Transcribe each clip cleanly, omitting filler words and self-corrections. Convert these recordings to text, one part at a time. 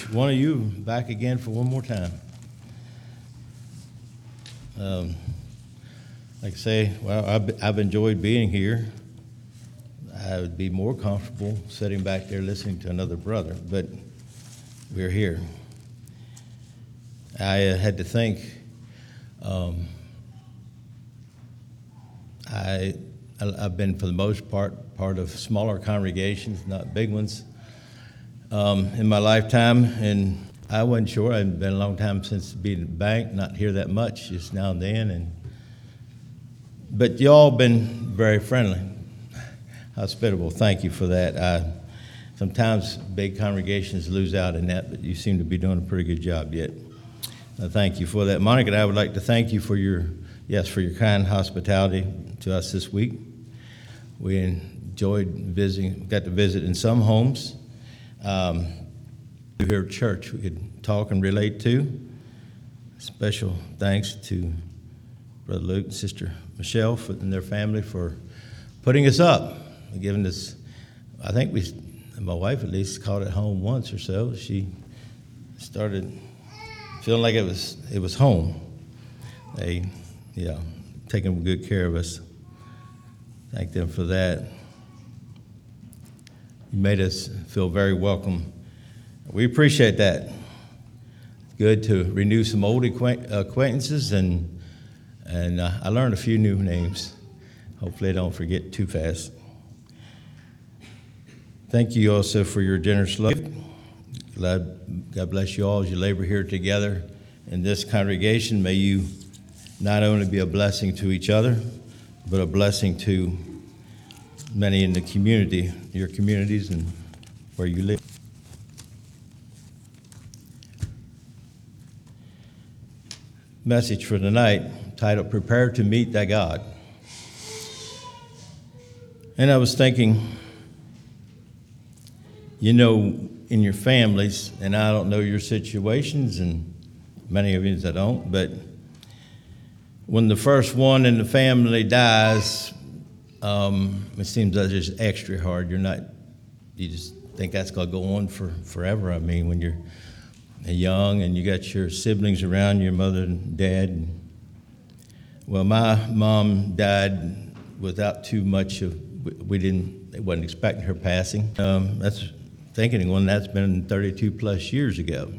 one of you back again for one more time. Like I say, well, I've enjoyed being here. I would be more comfortable sitting back there listening to another brother, but we're here. I had to think. I've been, for the most part of smaller congregations, not big ones, in my lifetime, and I wasn't sure. I'd been a long time since being at the bank, not hear that much, just now and then. But y'all been very friendly, hospitable. Thank you for that. Sometimes big congregations lose out in that, but you seem to be doing a pretty good job yet. Thank you for that. Monica and I would like to thank you for your kind hospitality to us this week. We enjoyed visiting, got to visit in some homes. Here at church we could talk and relate to. Special thanks to Brother Luke and Sister Michelle and their family for putting us up, giving us, I think my wife at least called it home once or so. She started feeling like it was home. Taking good care of us. Thank them for that. You made us feel very welcome. We appreciate that. It's good to renew some old acquaintances, and I learned a few new names. Hopefully I don't forget too fast. Thank you also for your generous love. God bless you all as you labor here together in this congregation. May you not only be a blessing to each other, but a blessing to many in the community, your communities, and where you live. Message for tonight, titled, Prepare to Meet Thy God. And I was thinking, in your families, and I don't know your situations, and many of you I don't, but when the first one in the family dies, it seems like it's just extra hard. You just think that's going to go on forever. I mean, when you're young and you got your siblings around, your mother and dad. Well, my mom died without too much they wasn't expecting her passing. That's been 32 plus years ago.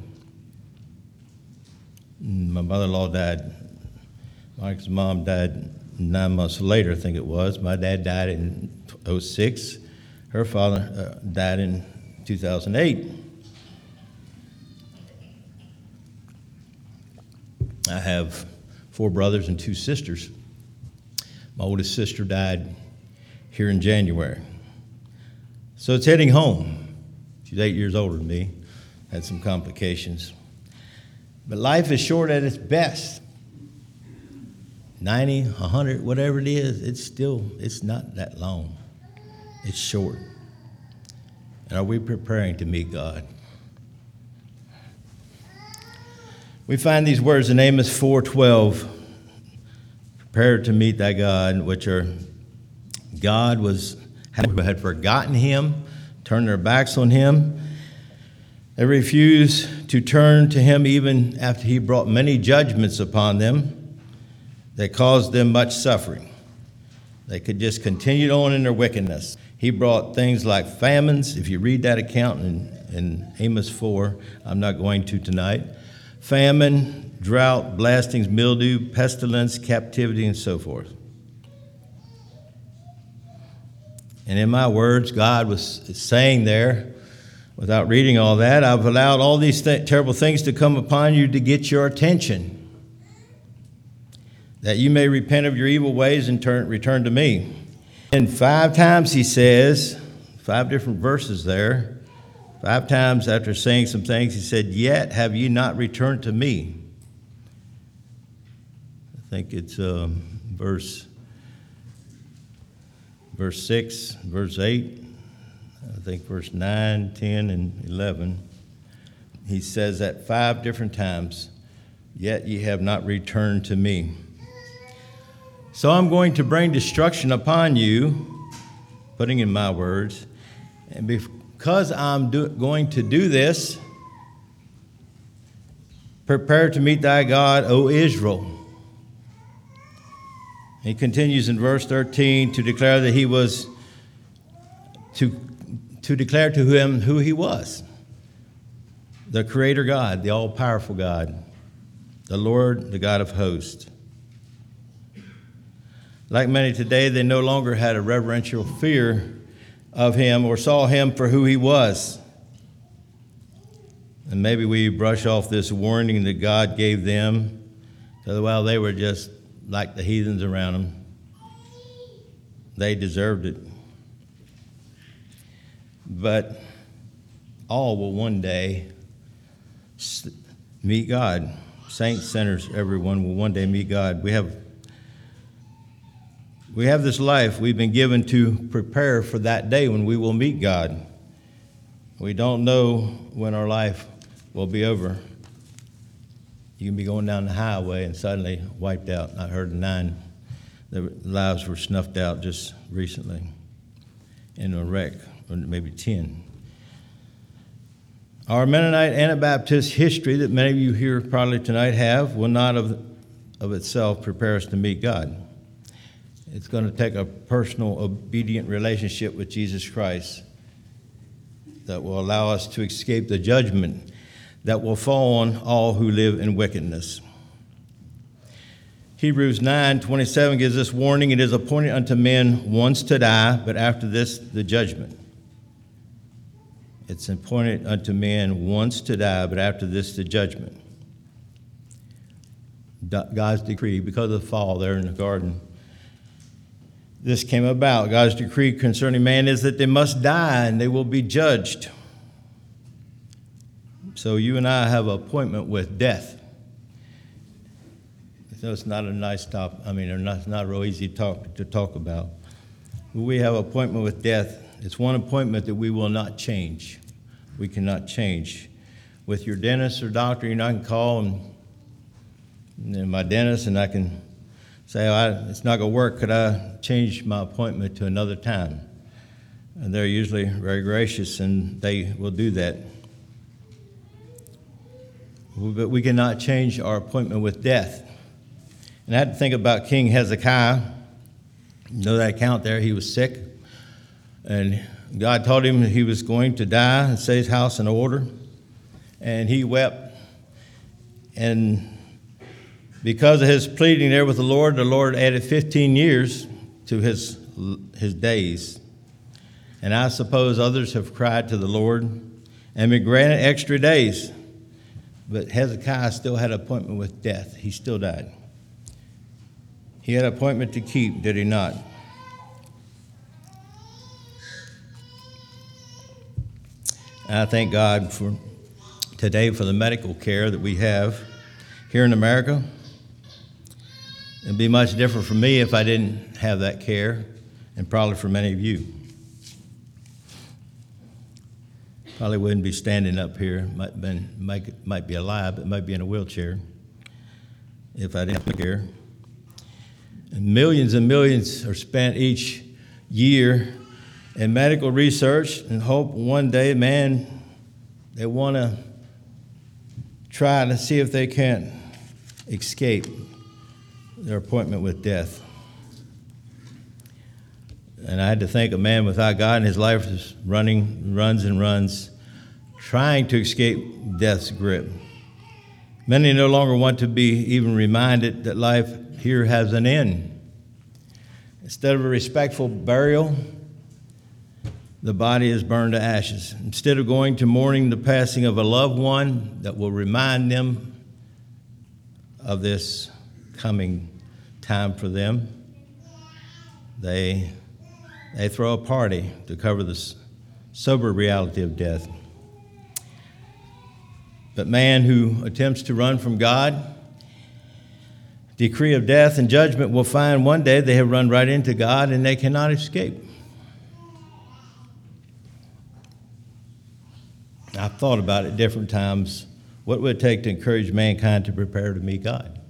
My mother-in-law died. Mike's mom died 9 months later, I think it was. My dad died in 2006. Her father died in 2008. I have 4 brothers and 2 sisters. My oldest sister died here in January. So it's heading home. She's 8 years older than me. Had some complications. But life is short at its best. 90, 100, whatever it is, it's not that long. It's short. And are we preparing to meet God? We find these words in Amos 4:12, prepare to meet thy God, which are, God had forgotten him, turned their backs on him. They refused to turn to him even after he brought many judgments upon them that caused them much suffering. They could just continue on in their wickedness. He brought things like famines. If you read that account in Amos 4, I'm not going to tonight. Famine, drought, blastings, mildew, pestilence, captivity, and so forth. And in my words, God was saying there, without reading all that, I've allowed all these terrible things to come upon you to get your attention, that you may repent of your evil ways and return to me. And 5 times he says, 5 different verses there, 5 times after saying some things, he said, yet have you not returned to me. I think it's verse 6, verse 8, I think verse 9, 10, and 11. He says that 5 different times, yet ye have not returned to me. So I'm going to bring destruction upon you, putting in my words, and because I'm going to do this, Prepare to meet thy God, O Israel. He continues in verse 13 to declare that he was to declare to him who he was. The Creator God, the all-powerful God, the Lord, the God of hosts. Like many today, they no longer had a reverential fear of him or saw him for who he was. And maybe we brush off this warning that God gave them, so while they were just like the heathens around them. They deserved it. But all will one day meet God. Saints, sinners, everyone will one day meet God. We have this life we've been given to prepare for that day when we will meet God. We don't know when our life will be over. You can be going down the highway and suddenly wiped out. I heard 9. Their lives were snuffed out just recently in a wreck, or maybe 10. Our Mennonite Anabaptist history that many of you here probably tonight have will not of itself prepare us to meet God. It's going to take a personal, obedient relationship with Jesus Christ that will allow us to escape the judgment that will fall on all who live in wickedness. Hebrews 9:27 gives this warning: it is appointed unto men once to die, but after this the judgment. It's appointed unto men once to die, but after this the judgment. God's decree, because of the fall there in the garden, this came about. God's decree concerning man is that they must die and they will be judged. So you and I have an appointment with death. So it's not a nice topic. It's not real easy to talk about. But we have an appointment with death. It's one appointment that we will not change. We cannot change. With your dentist or doctor, you know, I can call and my dentist, and I can say, it's not going to work. Could I change my appointment to another time? And they're usually very gracious, and they will do that. But we cannot change our appointment with death. And I had to think about King Hezekiah. You know that account there? He was sick, and God told him he was going to die and set his house in order. And he wept. And because of his pleading there with the Lord added 15 years to his days. And I suppose others have cried to the Lord and been granted extra days. But Hezekiah still had an appointment with death. He still died. He had an appointment to keep, did he not? And I thank God for today for the medical care that we have here in America. It'd be much different for me if I didn't have that care, and probably for many of you. Probably wouldn't be standing up here. Might be alive, but might be in a wheelchair if I didn't have care. And millions are spent each year in medical research and hope one day, they want to try to see if they can escape their appointment with death. And I had to think a man without God in his life is runs, trying to escape death's grip. Many no longer want to be even reminded that life here has an end. Instead of a respectful burial, the body is burned to ashes. Instead of going to mourning the passing of a loved one that will remind them of this coming time for them, they throw a party to cover the sober reality of death. But man who attempts to run from God, decree of death and judgment, will find one day they have run right into God and they cannot escape. I've thought about it different times. What would it take to encourage mankind to prepare to meet God?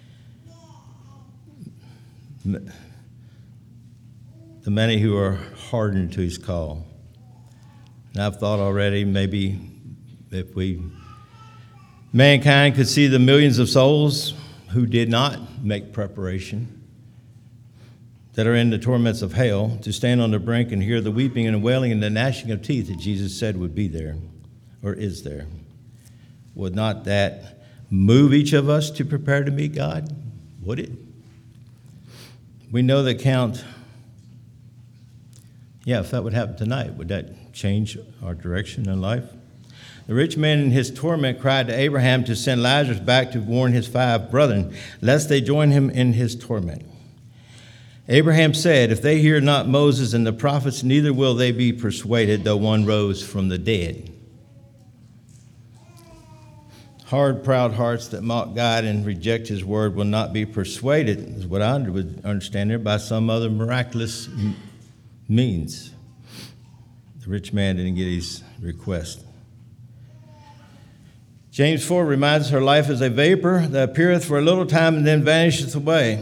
The many who are hardened to his call. And I've thought already maybe if we Mankind could see the millions of souls who did not make preparation, that are in the torments of hell, to stand on the brink and hear the weeping and wailing and the gnashing of teeth that Jesus said would be there, or is there. Would not that move each of us to prepare to meet God? Would it? We know that if that would happen tonight, would that change our direction in life? The rich man in his torment cried to Abraham to send Lazarus back to warn his 5 brethren, lest they join him in his torment. Abraham said, if they hear not Moses and the prophets, neither will they be persuaded, though one rose from the dead. Hard, proud hearts that mock God and reject his word will not be persuaded, is what I would understand there, by some other miraculous means. The rich man didn't get his request. James 4 reminds us her life is a vapor that appeareth for a little time and then vanisheth away.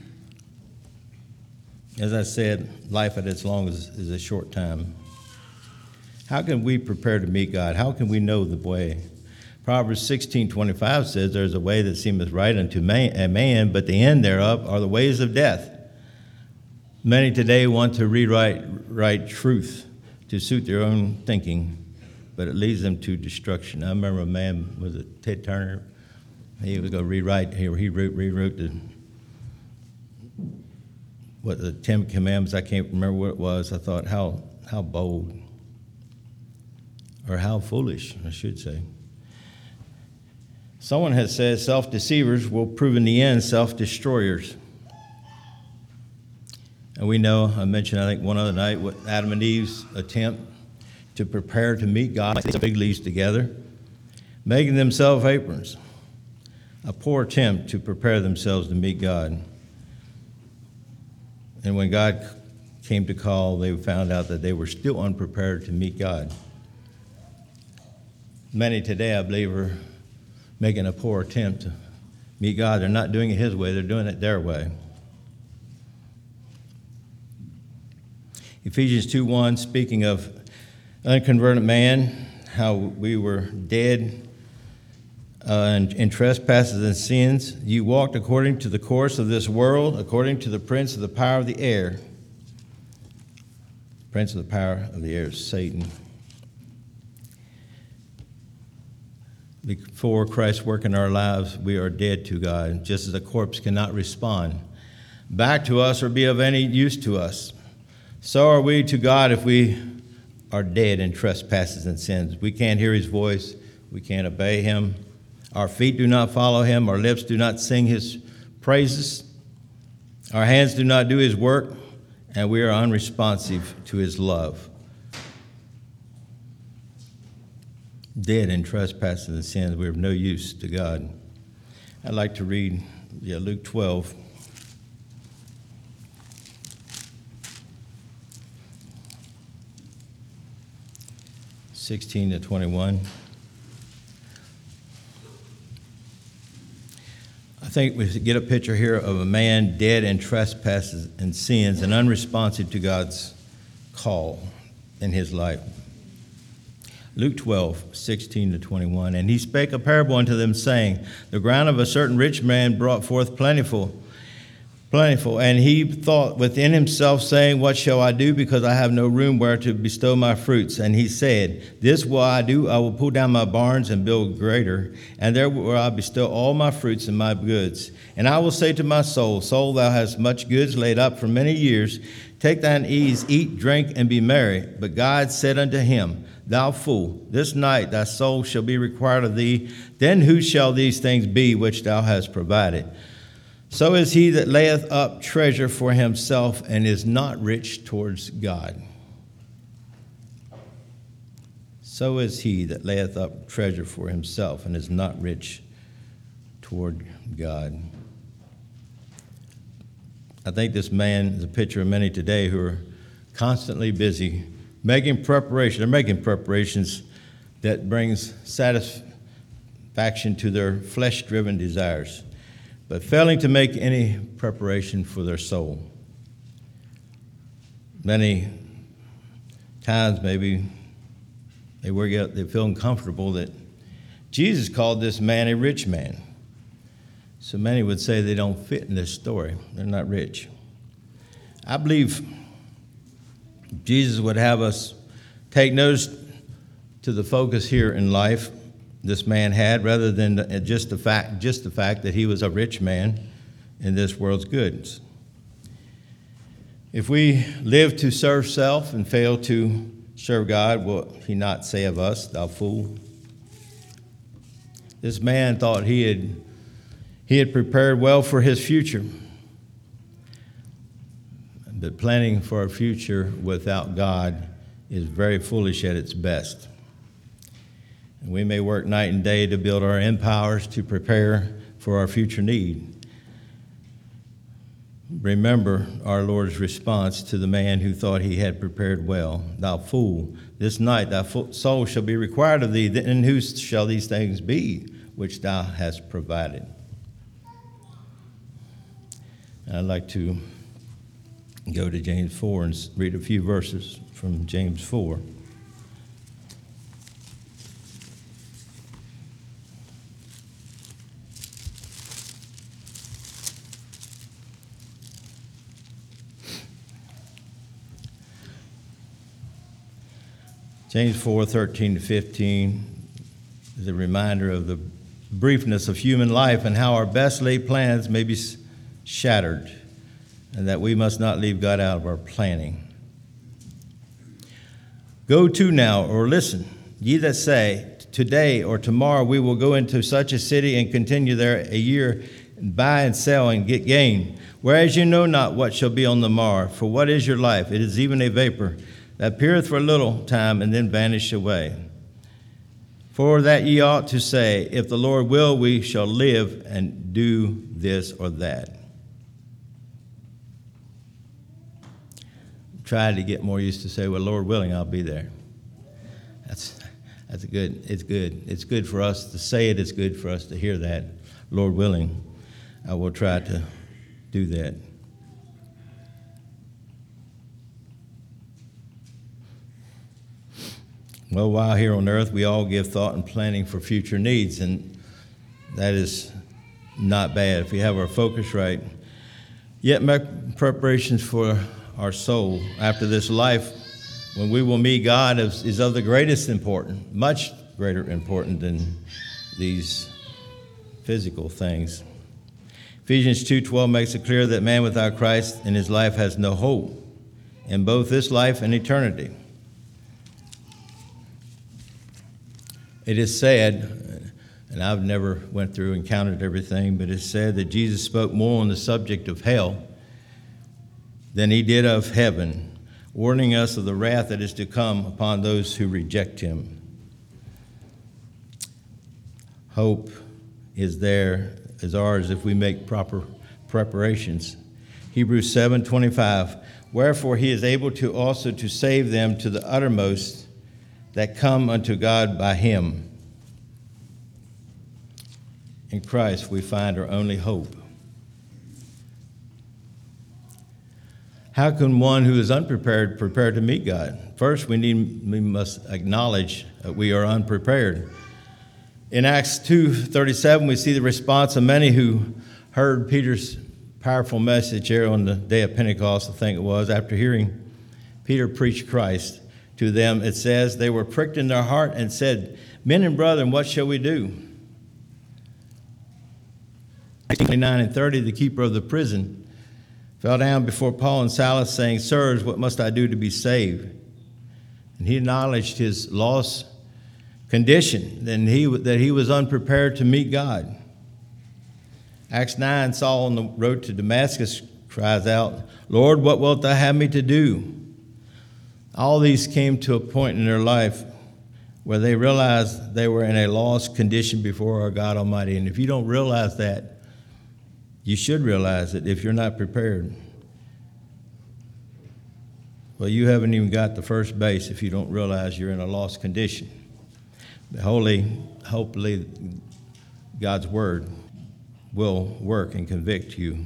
As I said, life at its longest is a short time. How can we prepare to meet God? How can we know the way? Proverbs 16:25 says, there's a way that seemeth right unto a man, but the end thereof are the ways of death. Many today want to rewrite truth to suit their own thinking, but it leads them to destruction. I remember a man, was it Ted Turner? He was going to rewrote the 10 Commandments. I can't remember what it was. I thought, how bold, or how foolish, I should say. Someone has said self-deceivers will prove in the end self-destroyers. And we know, I mentioned, I think, one other night, what Adam and Eve's attempt to prepare to meet God, like some fig leaves together, making themselves aprons. A poor attempt to prepare themselves to meet God. And when God came to call, they found out that they were still unprepared to meet God. Many today, I believe, are making a poor attempt to meet God. They're not doing it his way, they're doing it their way. Ephesians 2:1, speaking of unconverted man, how we were dead in trespasses and sins. You walked according to the course of this world, according to the prince of the power of the air. Prince of the power of the air is Satan. Before Christ's work in our lives, we are dead to God, just as a corpse cannot respond back to us or be of any use to us. So are we to God if we are dead in trespasses and sins. We can't hear his voice. We can't obey him. Our feet do not follow him. Our lips do not sing his praises. Our hands do not do his work, and we are unresponsive to his love. Dead in trespasses and sins, we're of no use to God. I'd like to read Luke 12. (16 to 21). I think we get a picture here of a man dead in trespasses and sins and unresponsive to God's call in his life. Luke 12:16 to 21. And he spake a parable unto them, saying, the ground of a certain rich man brought forth plentiful. And he thought within himself, saying, what shall I do, because I have no room where to bestow my fruits? And he said, this will I do, I will pull down my barns and build greater, and there will I bestow all my fruits and my goods. And I will say to my soul, soul, thou hast much goods laid up for many years. Take thine ease, eat, drink, and be merry. But God said unto him, thou fool, this night thy soul shall be required of thee. Then whose shall these things be which thou hast provided? So is he that layeth up treasure for himself and is not rich towards God. So is he that layeth up treasure for himself and is not rich toward God. I think this man is a picture of many today who are constantly busy making preparation. They're making preparations that brings satisfaction to their flesh-driven desires, but failing to make any preparation for their soul. Many times maybe they feel uncomfortable that Jesus called this man a rich man. So many would say they don't fit in this story. They're not rich. I believe Jesus would have us take notice to the focus here in life this man had, rather than just the fact that he was a rich man in this world's goods. If we live to serve self and fail to serve God, will he not say of us, thou fool? This man thought he had prepared well for his future. But planning for a future without God is very foolish at its best. And we may work night and day to build our empires to prepare for our future need. Remember our Lord's response to the man who thought he had prepared well. Thou fool, this night thy soul shall be required of thee, and whose shall these things be which thou hast provided? I'd like to go to James 4 and read a few verses from James 4. James 4:13-15 is a reminder of the briefness of human life and how our best laid plans may be shattered, and that we must not leave God out of our planning. Go to now, or listen, ye that say, today or tomorrow we will go into such a city and continue there a year, and buy and sell and get gain, whereas you know not what shall be on the morrow. For what is your life? It is even a vapor that appeareth for a little time and then vanisheth away. For that ye ought to say, if the Lord will, we shall live and do this or that. Try to get more used to say, well, Lord willing, I'll be there. That's good. It's good. It's good for us to say it. It's good for us to hear that. Lord willing, I will try to do that. Well, while here on earth, we all give thought and planning for future needs, and that is not bad if we have our focus right. Yet make preparations for our soul after this life, when we will meet God, is of the greatest importance, much greater importance than these physical things. Ephesians 2:12 makes it clear that man without Christ in his life has no hope in both this life and eternity. It is said, and I've never went through and counted everything, but it's said that Jesus spoke more on the subject of hell than he did of heaven, warning us of the wrath that is to come upon those who reject him. Hope is ours if we make proper preparations. Hebrews 7:25, wherefore he is able to also to save them to the uttermost that come unto God by him. In Christ we find our only hope. How can one who is unprepared prepare to meet God? First, we must acknowledge that we are unprepared. In Acts 2:37, we see the response of many who heard Peter's powerful message here on the day of Pentecost, I think it was, after hearing Peter preach Christ to them. It says, they were pricked in their heart and said, men and brethren, what shall we do? 29 and 30, the keeper of the prison fell down before Paul and Silas, saying, sirs, what must I do to be saved? And he acknowledged his lost condition, that he was unprepared to meet God. Acts 9, Saul on the road to Damascus cries out, Lord, what wilt thou have me to do? All these came to a point in their life where they realized they were in a lost condition before our God Almighty. And if you don't realize that, you should realize it if you're not prepared. Well, you haven't even got the first base if you don't realize you're in a lost condition. But hopefully, God's word will work and convict you.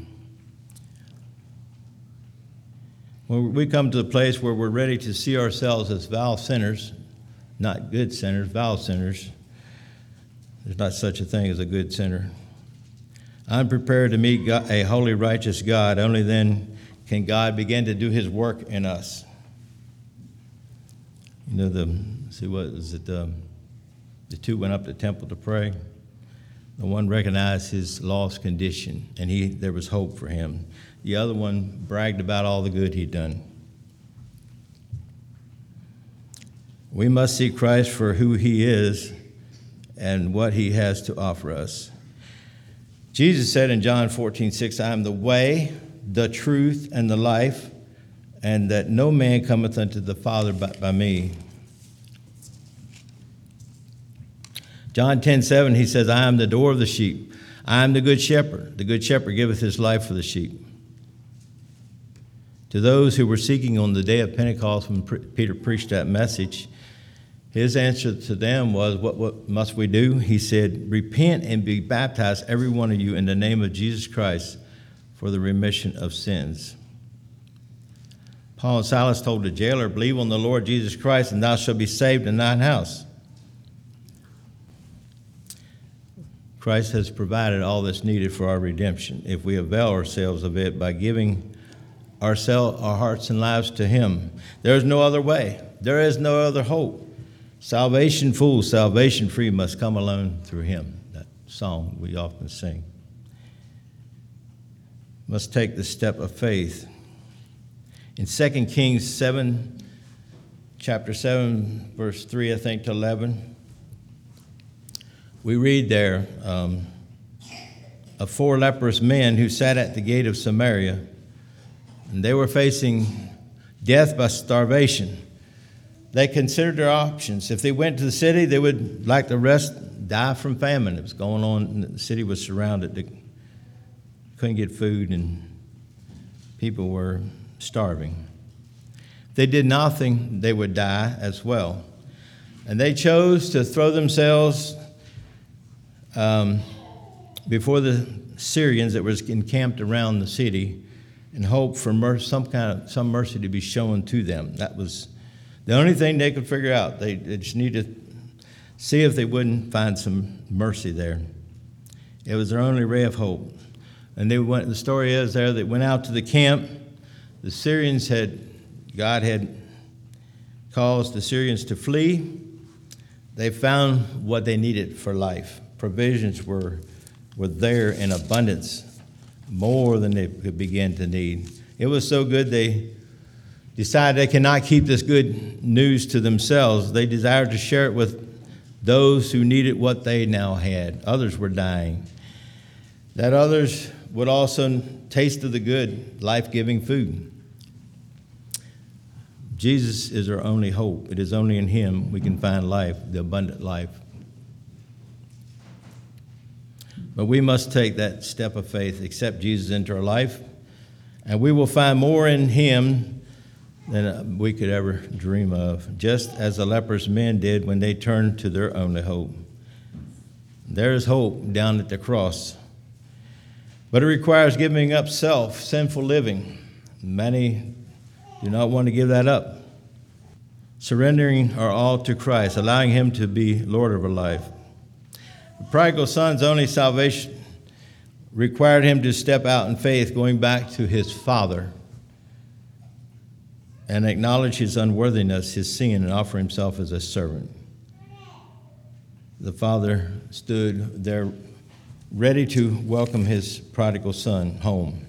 When we come to the place where we're ready to see ourselves as vile sinners, not good sinners, vile sinners, There's not such a thing as a good sinner. I'm prepared to meet God, a holy, righteous God. Only then can God begin to do his work in us. You know, the two went up to the temple to pray. The one recognized his lost condition, and there was hope for him. The other one bragged about all the good he'd done. We must see Christ for who he is and what he has to offer us. Jesus said in John 14:6, I am the way, the truth, and the life, and that no man cometh unto the Father but by me. John 10:7, he says, I am the door of the sheep. I am the good shepherd. The good shepherd giveth his life for the sheep. To those who were seeking on the day of Pentecost when Peter preached that message, his answer to them was, what must we do? He said, repent and be baptized, every one of you, in the name of Jesus Christ for the remission of sins. Paul and Silas told the jailer, believe on the Lord Jesus Christ, and thou shalt be saved in thine house. Christ has provided all that's needed for our redemption if we avail ourselves of it by giving our hearts and lives to him. There is no other way. There is no other hope. Salvation full, salvation free must come alone through him. That song we often sing. Must take the step of faith. In 2 Kings 7, chapter 7, verse 3, I think, to 11, we read there of 4 leprous men who sat at the gate of Samaria, and they were facing death by starvation. They considered their options. If they went to the city, they would, like the rest, die from famine. It was going on. The city was surrounded. They couldn't get food, and people were starving. If they did nothing, they would die as well. And they chose to throw themselves before the Syrians that was encamped around the city and hope for some mercy to be shown to them. That was the only thing they could figure out. They just needed to see if they wouldn't find some mercy there. It was their only ray of hope. And the story is there, they went out to the camp. The Syrians God had caused the Syrians to flee. They found what they needed for life. Provisions were there in abundance, more than they could begin to need. It was so good they decided they cannot keep this good news to themselves. They desired to share it with those who needed what they now had. Others were dying. That others would also taste of the good, life-giving food. Jesus is our only hope. It is only in him we can find life, the abundant life. But we must take that step of faith, accept Jesus into our life, and we will find more in him than we could ever dream of, just as the leprous men did when they turned to their only hope. There is hope down at the cross, but it requires giving up sinful living. Many do not want to give that up. Surrendering our all to Christ, allowing him to be Lord of our life. The prodigal son's only salvation required him to step out in faith, going back to his father, and acknowledge his unworthiness, his sin, and offer himself as a servant. The father stood there ready to welcome his prodigal son home.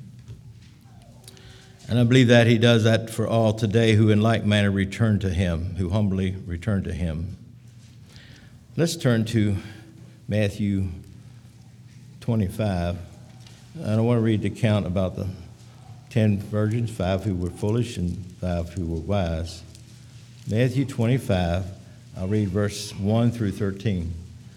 And I believe that he does that for all today who in like manner return to him, who humbly return to him. Let's turn to Matthew 25. And I want to read the account about the 10 virgins, 5 who were foolish and 5 who were wise. Matthew 25, I'll read verse 1 through 13.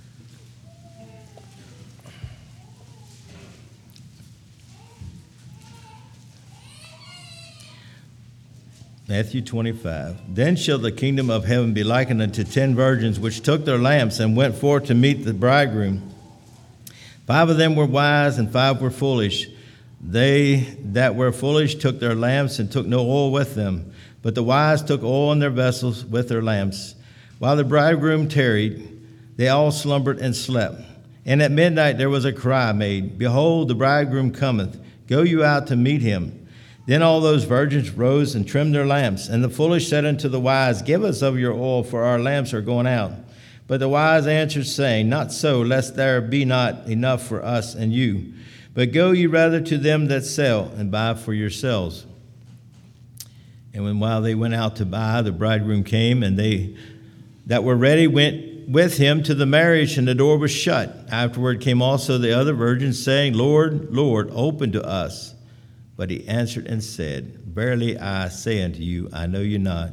Matthew 25. Then shall the kingdom of heaven be likened unto 10 virgins, which took their lamps and went forth to meet the bridegroom. 5 of them were wise, and 5 were foolish. They that were foolish took their lamps and took no oil with them. But the wise took oil in their vessels with their lamps. While the bridegroom tarried, they all slumbered and slept. And at midnight there was a cry made, Behold, the bridegroom cometh. Go you out to meet him. Then all those virgins rose and trimmed their lamps. And the foolish said unto the wise, Give us of your oil, for our lamps are going out. But the wise answered, saying, Not so, lest there be not enough for us and you. But go ye rather to them that sell, and buy for yourselves. And while they went out to buy, the bridegroom came, and they that were ready went with him to the marriage, and the door was shut. Afterward came also the other virgins, saying, Lord, Lord, open to us. But he answered and said, Verily I say unto you, I know you not.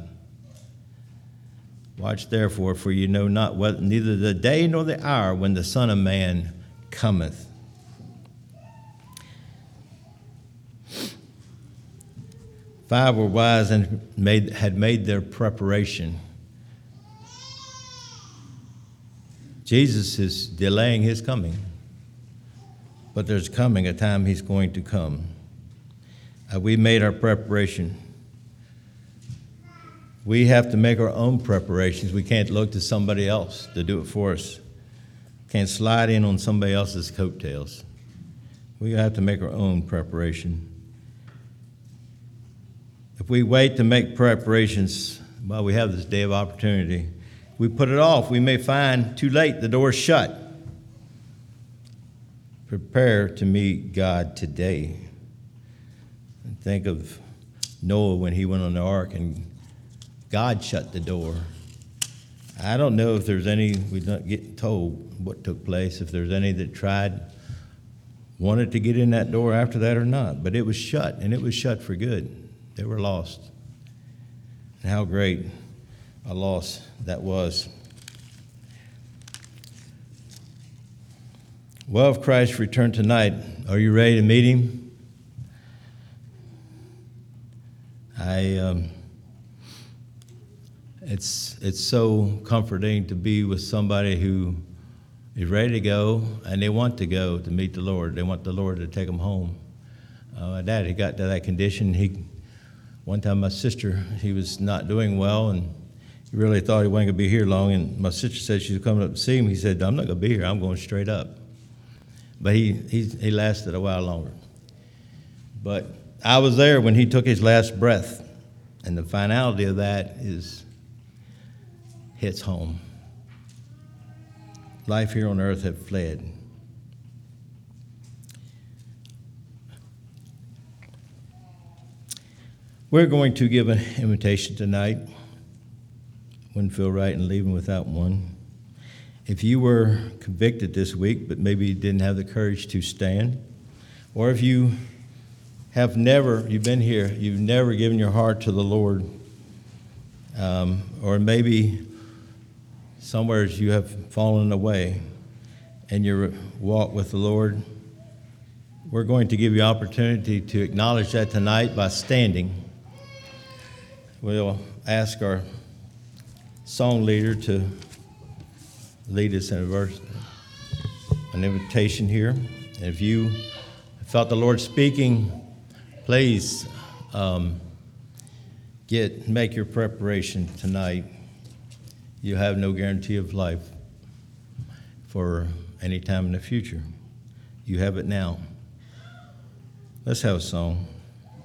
Watch therefore, for you know not neither the day nor the hour when the Son of Man cometh. Five were wise and had made their preparation. Jesus is delaying his coming, but there's coming a time he's going to come. We made our preparation. We have to make our own preparations. We can't look to somebody else to do it for us. Can't slide in on somebody else's coattails. We have to make our own preparation. If we wait to make preparations, well, we have this day of opportunity. If we put it off, we may find too late, the door's shut. Prepare to meet God today. And think of Noah when he went on the ark and God shut the door. I don't know if there's any, we don't get told what took place, if there's any that wanted to get in that door after that or not, but it was shut, and it was shut for good. They were lost. And how great a loss that was. Well, if Christ returned tonight, are you ready to meet him? It's so comforting to be with somebody who is ready to go, and they want to go to meet the Lord. They want the Lord to take them home. My dad, he got to that condition. One time my sister, he was not doing well, and he really thought he wasn't going to be here long, and my sister said she was coming up to see him. He said, I'm not going to be here. I'm going straight up. But he lasted a while longer. But I was there when he took his last breath, and the finality of that hits home. Life here on earth had fled. We're going to give an invitation tonight. Wouldn't feel right in leaving without one. If you were convicted this week, but maybe you didn't have the courage to stand, or if you've been here, you've never given your heart to the Lord, or maybe somewhere you have fallen away in your walk with the Lord, we're going to give you opportunity to acknowledge that tonight by standing. We'll ask our song leader to lead us in an invitation here. And if you felt the Lord speaking, please make your preparation tonight. You have no guarantee of life for any time in the future. You have it now. Let's have a song.